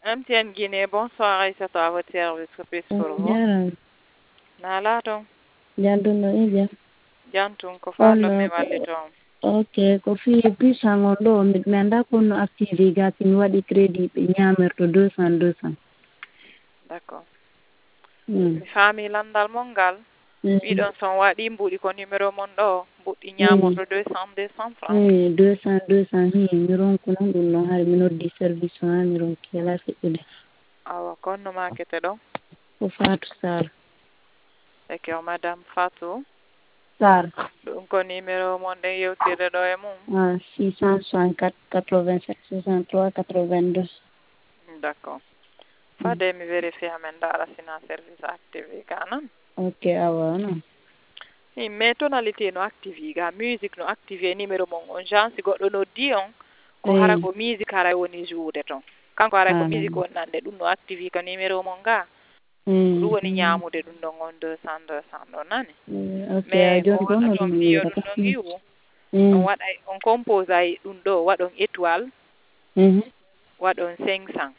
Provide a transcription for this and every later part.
MTN Guinée, bonsoir Aïssatou à votre service, que puis-je pour vous? Jaara Nala ton? jantuno Idia. Jantum ko faɗɗo mi walli toon. Ok, ko fi puissant on ɗo mi annda kono activé ga si mi waɗi crédit ɓe ñaamirto 200. D'accord. Mi faami landal mon ngal. Ɓiɗon son waɗi mbuɗi ko numéro mon ɗo mbuɗɗi ñaamorto 200 francs. 200 mi ronkuno ɗum ɗon hari mi noddi service o ha mi ronki ala feƴƴude. Awa konno makete ɗo? Ko Fatou Sarr. D'accord, madame Fatou. Sarr. Ɗum ko numéro mon ɗen yewtirde ɗo e mum? 664 87 63 82. D'accord. Fade mi vérifie amen ndaara sina service activé ga nan? Ok, awa non. Mais tonalité no activé ga musique no activé numéro mon on jansi goɗɗo noddi on ko hara ko musique hara woni juude ton kanko hara ko musique wonnande ɗum no activé ka numéro mon ga ɗum woni ñaamude ɗum ɗon on 200 ɗon nani mais ko waɗa toon mbiyo ɗum ɗon yiwu on waɗa on compose ay ɗum ɗo waɗon étoile waɗon 500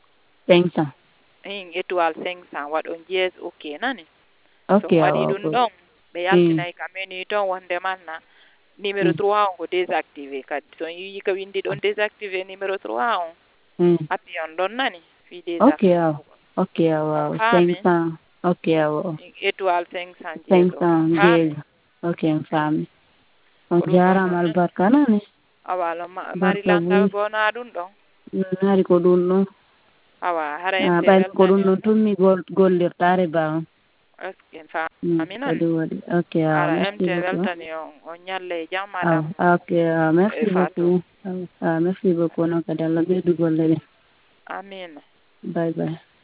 étoile 500 waɗon dièse ok nani so waɗi ɗum ɗon ɓe yaltinayi ka menu toon wonde manna numéro 3 on ko désactivé kadi so yi ko windi ɗon désactivé numéro 3 on appi on ɗon nani fi désactivé ok awa 500 ok awa étoile 500 dièse ok mi faami on jarama albarka nani awa mari landal gona ɗum ɗon hari ko ɗum ɗon awa hara ɓayde ko ɗum ɗon tummi gollirtare ba on en faami noon kadi waɗi ok awa merci MTN beaucoup weltani on ñalle e jam madame ok merci beaucoup merci beaucoup noon kadi Allah ɓeydu golle ɗen amina bye